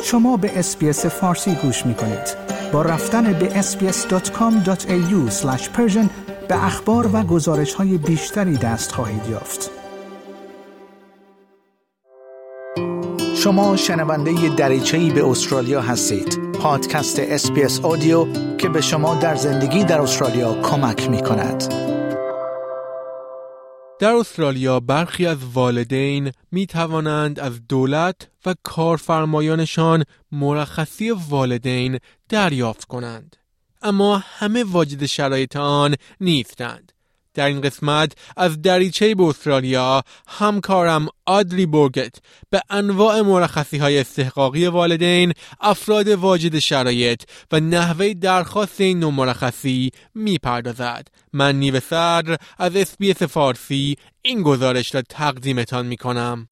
شما به اس‌بی‌اس فارسی گوش می‌کنید. با رفتن به sbs.com.au/persian به اخبار و گزارش‌های بیشتری دست خواهید یافت. شما شنونده دریچه‌ای به استرالیا هستید. پادکست اس‌بی‌اس آدیو که به شما در زندگی در استرالیا کمک می‌کند. در استرالیا برخی از والدین می توانند از دولت و کارفرمایانشان مرخصی والدین دریافت کنند، اما همه واجد شرایط آن نیستند. در این قسمت از دریچه به استرالیا همکارم آدری بورگت به انواع مرخصی‌های استحقاقی والدین، افراد واجد شرایط و نحوه درخواست این نوع مرخصی می‌پردازد. من نیو صدر از اس‌بی‌اس فارسی این گزارش را تقدیمتان می‌کنم.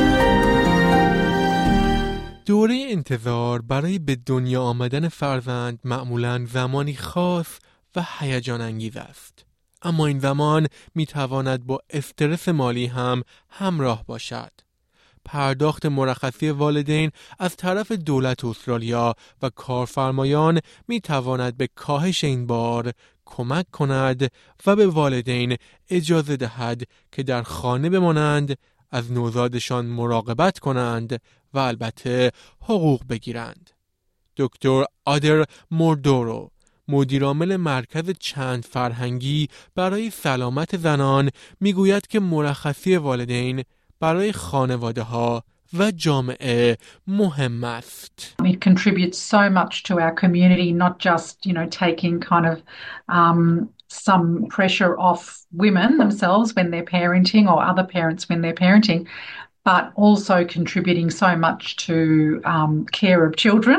دوره انتظار برای به دنیا آمدن فرزند معمولاً زمانی خاص و هیجان انگیز است. اما این زمان می تواند با استرس مالی هم همراه باشد. پرداخت مرخصی والدین از طرف دولت استرالیا و کارفرمایان می تواند به کاهش این بار کمک کند و به والدین اجازه دهد که در خانه بمانند، از نوزادشان مراقبت کنند و البته حقوق بگیرند. دکتر آدر موردورو، مدیرعامل مرکز چند فرهنگی برای سلامت زنان، میگوید که مرخصی والدین برای خانواده‌ها و جامعه مهم است. It contributes so much to our community, not just, taking kind of some pressure off women themselves when they're parenting or other parents when they're parenting, but also contributing so much to care of children.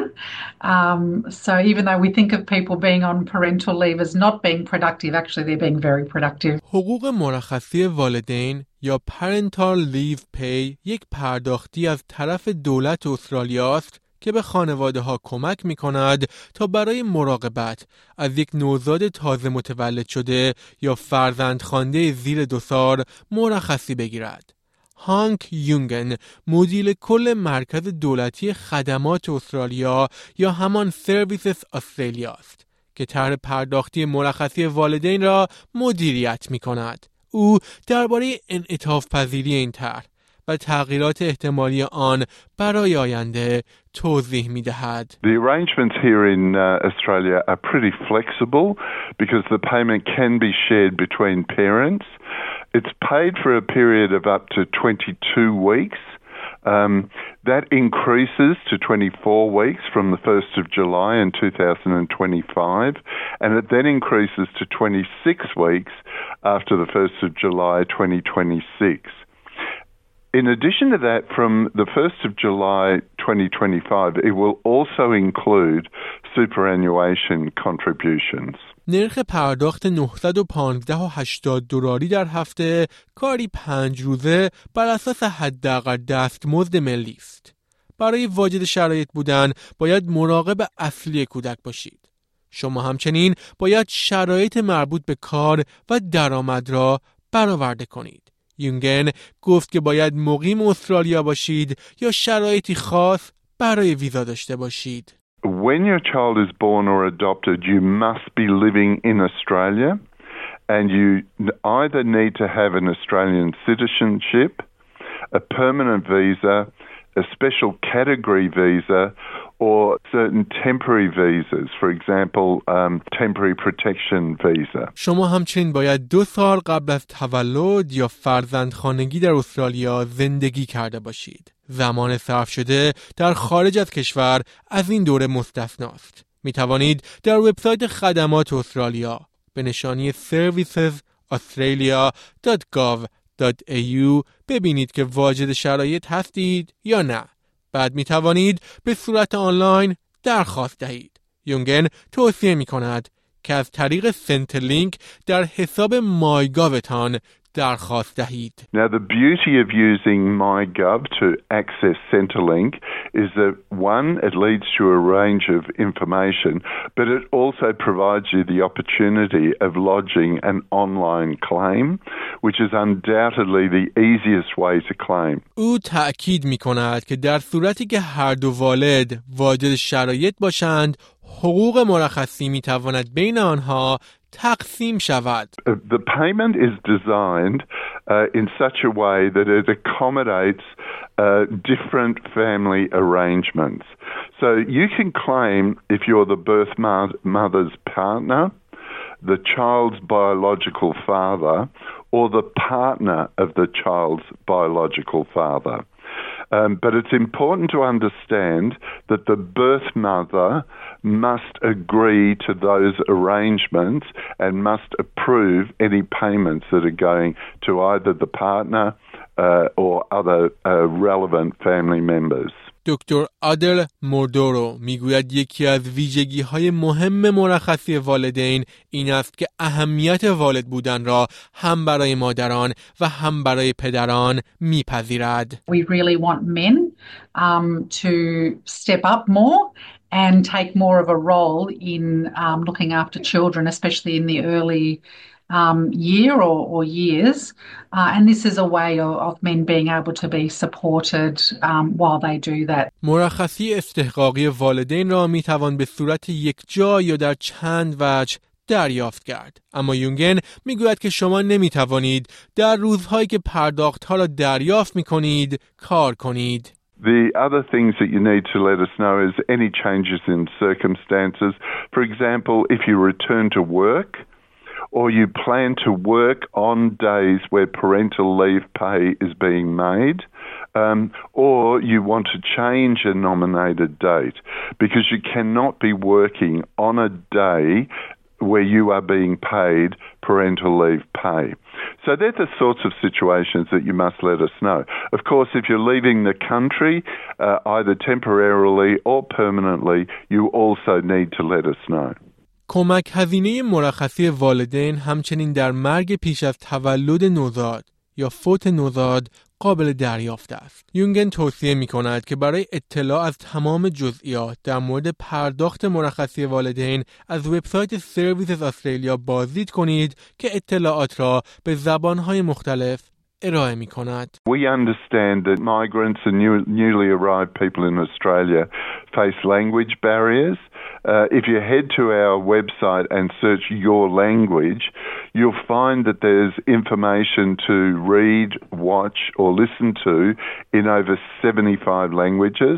So even though we think of people being on parental leave as not being productive, actually they're being very productive. حقوق مرخصی والدین یا Parental Leave Pay یک پرداختی از طرف دولت استرالیا است که به خانواده‌ها کمک می‌کند تا برای مراقبت از یک نوزاد تازه متولد شده یا فرزندخوانده زیر 2 سال مرخصی بگیرد. هانک یونگن، مدیر کل مرکز دولتی خدمات استرالیا یا همان سرویسز استرالیا است که طرح پرداختی مرخصی والدین را مدیریت می‌کند. او درباره انعطاف پذیری این طرح و تغییرات احتمالی آن برای آینده توضیح می‌دهد. The arrangements here in Australia are pretty flexible because the payment can be shared between parents. It's paid for a period of up to 22 weeks. That increases to 24 weeks from the 1st of July in 2025, and it then increases to 26 weeks after the 1st of July 2026. In addition to that, from the 1st of July 2025, it will also include superannuation contributions. نرخ پرداخت $915.80 در هفته، کاری 5 روزه بر اساس حداقل دستمزد ملی است. برای واجد شرایط بودن باید مراقب اصلی کودک باشید. شما همچنین باید شرایط مربوط به کار و درآمد را برآورده کنید. یونگن گفت که باید مقیم استرالیا باشید یا شرایطی خاص برای ویزا داشته باشید. When your child is born or adopted, you must be living in Australia, and you either need to have an Australian citizenship, a permanent visa, a special category visa, or certain temporary visas, for example, temporary protection visa. شما همچنین باید 2 سال قبل از تولد یا فرزندخوانگی در استرالیا زندگی کرده باشید. زمان صرف شده در خارج از کشور از این دوره مستثناست. می توانید در وبسایت خدمات استرالیا به نشانی servicesaustralia.gov.au ببینید که واجد شرایط هستید یا نه. بعد می توانید به صورت آنلاین درخواست دهید. یونگن توصیه می کند که از طریق سنترلینک در حساب مایگاوتان درخواست دهید. Now, the beauty of using MyGov to access Centrelink is that, one, it leads to a range of information, but it also provides you the opportunity of lodging an online claim, which is undoubtedly the easiest way to claim. او تأکید می‌کند که در صورتی که هر دو والد واجد شرایط باشند، حقوق مرخصی می‌تواند بین آنها تقسیم شود. The payment is designed in such a way that it accommodates different family arrangements. So you can claim if you're the birth mother's partner, the child's biological father, or the partner of the child's biological father. But it's important to understand that the birth mother must agree to those arrangements and must approve any payments that are going to either the partner or other relevant family members. دکتر آدل موردورو میگوید یکی از ویژگی‌های مهم مرخصی والدین این است که اهمیت والد بودن را هم برای مادران و هم برای پدران میپذیرد. We really want men to step up more and take more of a role in looking after children, especially in the early year or years. And this is a way of men being able to be supported while they do that. مرخصی استحقاقی والدین را می توان به صورت یکجا یا در چند وجه دریافت کرد. اما یونگن می گوید که شما نمی توانید در روزهایی که پرداختها را دریافت می کنید کار کنید. The other things that you need to let us know is any changes in circumstances. For example, if you return to work, or you plan to work on days where parental leave pay is being made, or you want to change a nominated date, because you cannot be working on a day where you are being paid parental leave pay. So they're the sorts of situations that you must let us know. Of course, if you're leaving the country, either temporarily or permanently, you also need to let us know. کمک هزینه مرخصی والدین همچنین در مرگ پیش از تولد نوزاد یا فوت نوزاد قابل دریافت است. یونگن توصیه می کند که برای اطلاع از تمام جزئیات در مورد پرداخت مرخصی والدین از وبسایت سرویسز استرالیا بازدید کنید که اطلاعات را به زبانهای مختلف ارائه می کند. We understand that migrants and newly arrived people in Australia face language barriers. If you head to our website and search your language, you'll find that there's information to read, watch or listen to in over 75 languages.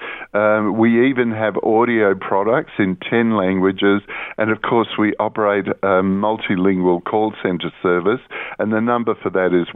We even have audio products in 10 languages, and of course we operate a multilingual call centre service, and the number for that is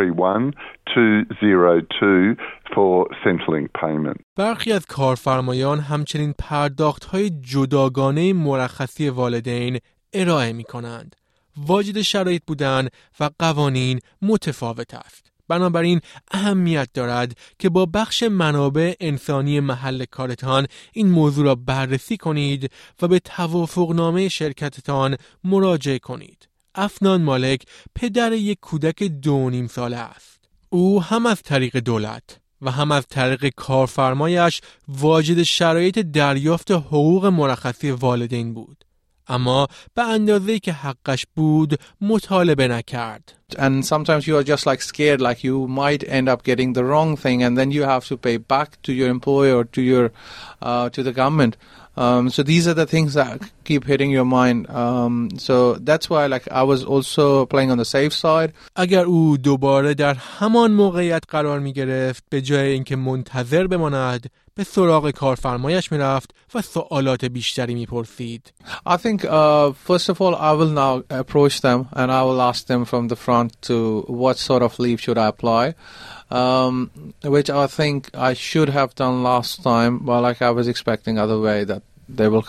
131-202 for Centrelink payment. برخی از کارفرمایان همچنین پرداخت‌های جداگانه مرخصی والدین ارائه می‌کنند. واجد شرایط بودن و قوانین متفاوت است. بنابراین اهمیت دارد که با بخش منابع انسانی محل کارتان این موضوع را بررسی کنید و به توافقنامه شرکتتان مراجعه کنید. افنان مالک پدر یک کودک 2.5 ساله است. او هم از طریق دولت و هم از طریق کارفرمایش واجد شرایط دریافت حقوق مرخصی والدین بود. اما به اندازه‌ای که حقش بود مطالبه نکرد. And sometimes you are just like scared, like you might end up getting the wrong thing, and then you have to pay back to your employer or to the government. So these are the things that keep hitting your mind. So that's why like I was also playing on the safe side. اگر او دوباره در همان موقعیت قرار می گرفت به جای اینکه منتظر بماند به سراغ کارفرمایش می رفت و سوالات بیشتری می پرسید. I think first of all I will now approach them and I will ask them from the front to what sort of leave should I apply. Which I think I should have done last time, but like I was expecting other way that they will come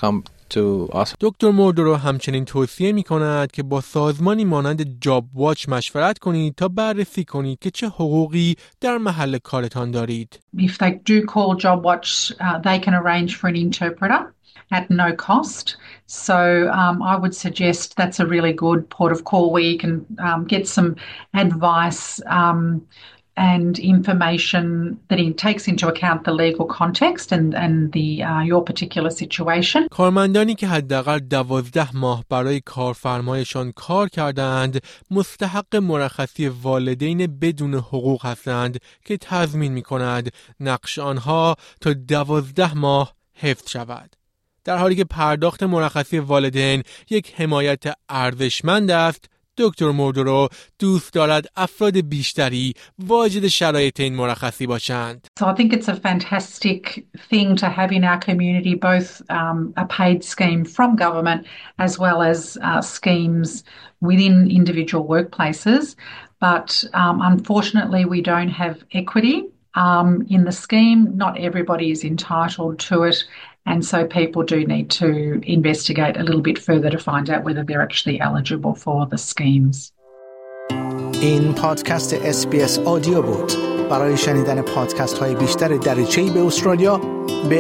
to us. دکتر موردورو همچنین توصیه می کند که با سازمانی مانند جاب واچ مشورت کنید تا بررسی کنید که چه حقوقی در محل کارتان دارید. If they do call Job Watch, they can arrange for an interpreter at no cost. So I would suggest that's a really good port of call where you can get some advice and information that takes into account the legal context and your particular situation. کارمندانی که حداقل 12 ماه برای کارفرمایشان کار کردند مستحق مرخصی والدین بدون حقوق هستند که تضمین می‌کند نقش آنها تا 12 ماه حفظ شود. در حالی که پرداخت مرخصی والدین یک حمایت ارزشمند است، دکتر موردورو دوست دارد افراد بیشتری واجد شرایط این مرخصی باشند. So I think it's a fantastic thing to have in our community, both a paid scheme from government as well as schemes within individual workplaces. But unfortunately, we don't have equity in the scheme. Not everybody is entitled to it. And so people do need to investigate a little bit further to find out whether they're actually eligible for the schemes. این پادکست SBS آدیو بود. برای شنیدن پادکست های بیشتر دریچه‌ای به استرالیا به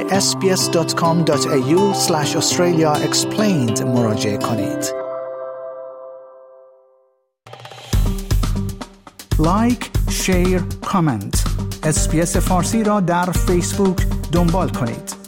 sbs.com.au/Australia Explained مراجعه کنید. لایک، شیر، کامنت. SBS فارسی را در فیسبوک دنبال کنید.